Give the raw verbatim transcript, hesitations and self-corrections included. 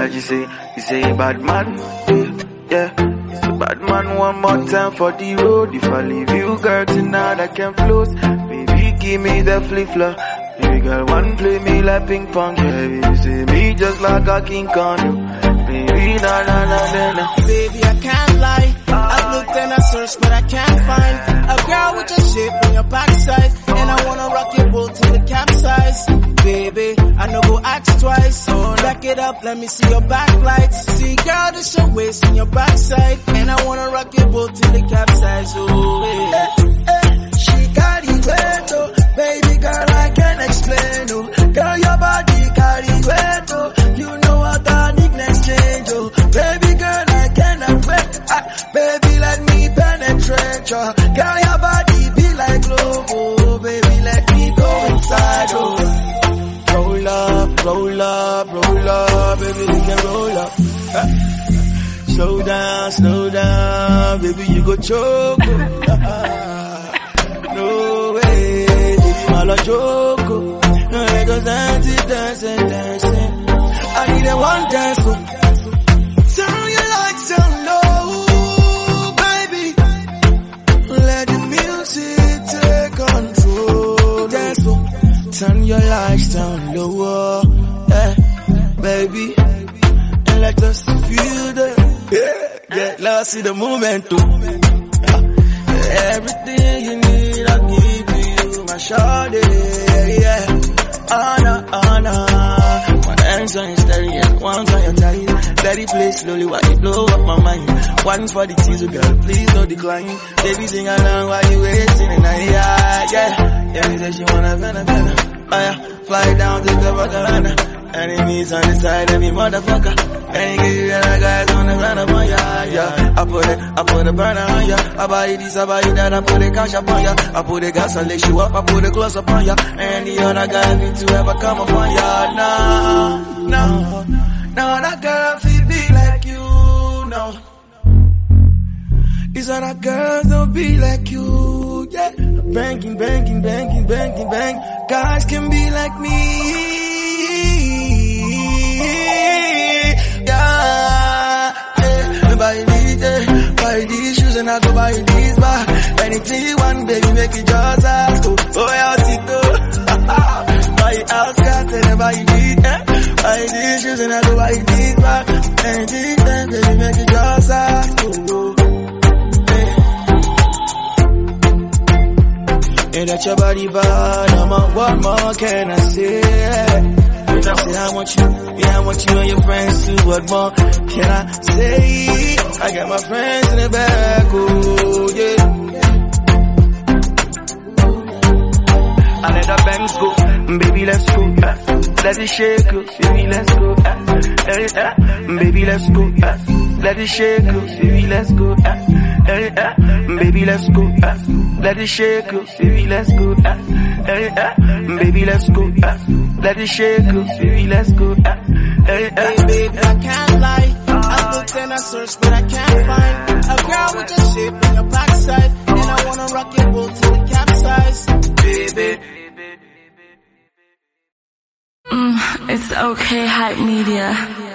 Cause you say, you say bad man, yeah. So bad man one more time for the road. If I leave you girl tonight I can float. Baby give me the flip flop. Baby girl one play me like ping pong. Yeah, baby say me just like a King Kong. Baby na na na na na. Baby I can't lie, I've looked and I searched but I can't find a girl with your shape on your backside. And I wanna rock your boat till the capsize. Baby, I no go ask twice. Back it up, let me see your backlights. See girl, this your waist and your backside. And I wanna rock your boat till the capsize. Oh, yeah. Hey, hey, she carry weight, oh. Baby girl, I can't explain, oh. Girl, your body carry weight, oh. You know what the nicknames change, oh. Baby girl, I cannot wait. Ah, baby, let me penetrate, oh. Girl, your body be like glove, oh. Baby, let me go inside, oh. Roll up, roll up, roll up, baby, we can roll up. Huh? Slow down, slow down, baby, you go choke. No way, baby, my love choke. I go dancing, dancing, dancing. I need a one dance. Turn your lights down low, baby. Let the music take control. Dance. Turn your lights down lower, yeah, baby, and let us feel the, yeah, get lost in the moment too. Everything you need, I'll give you, my shawty, yeah. Anna, Anna, one hand's on your stereo, and one's on your tie. Let it play slowly while you blow up my mind. One for the teaser, girl, please don't decline. Baby, sing along while you waiting, and I, yeah, yeah. Yeah, me say she wanna better, better. Oh yeah, fly down to the Bacarana. Enemies on the side of me, motherfucker. Any girl and the guys on the run up on ya, yeah. I put it, I put the burner on ya. I buy you this, I buy you that, I put the cash up on ya. I put the gas, I lace you up, I put the clothes up on ya. And the other guy need to ever come up on ya, no, no. No, that girl feel be like you, no. These other girls don't be like you, yeah. Banking, banking, banking, banking, bang. Guys can be like me, yeah. Yeah. Buy these, yeah. Buy these shoes and I go buy these back. Anything you want, baby, make it just ask. Oh, oh, yeah, Tito. Buy outskirts and I buy these, yeah. Buy these shoes and I go buy these back. Anything, baby, make it just ask. Oh, oh. And that your body bad, I'm a, what more can I say? I say I want you, yeah I want you and your friends too. What more can I say? I got my friends in the back, oh yeah. I let the bangs go, baby let's go. Uh, let it shake, baby let's go. Uh, uh, uh, baby let's go. Uh, let it shake, baby let's go. Uh, uh, uh, baby let's go. Uh, let it shake, baby let's go. Uh, uh, uh, baby let's go. Uh, let it shake, baby let's go. Uh, uh, uh. Hey baby, I can't lie, I looked and I searched but I can't find a girl with your shape on your backside. And I wanna rock your boat till the capsize, baby. Mm, it's okay, Hype Media.